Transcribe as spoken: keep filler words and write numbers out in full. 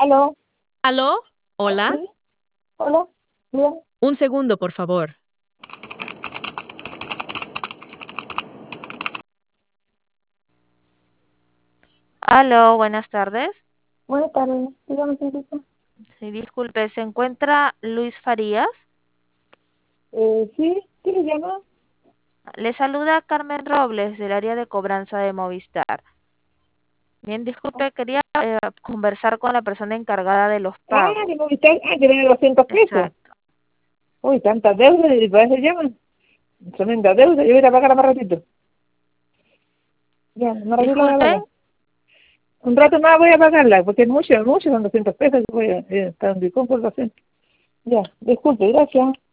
Aló, ¿Aló? ¿Hola? sí, hola, bien. Un segundo, por favor. Aló, buenas tardes. Buenas tardes, dígame, señorita. Sí, disculpe, ¿se encuentra Luis Farías? Eh, sí, ¿quién le llama? Le saluda Carmen Robles del área de cobranza de Movistar. Bien, disculpe, quería eh, conversar con la persona encargada de los Ah, pagos. de Movistar, ah, que viene doscientos pesos. Exacto. Uy, tanta deuda, y para eso llaman. Tremenda deuda, yo voy a ir a pagar más ratito. Ya, más ratito la voy a Disculpe, pagar. Un rato más voy a pagarla, porque es mucho, mucho, son doscientos pesos, yo voy a eh, estar en Bicón por doscientos. Ya, disculpe, gracias.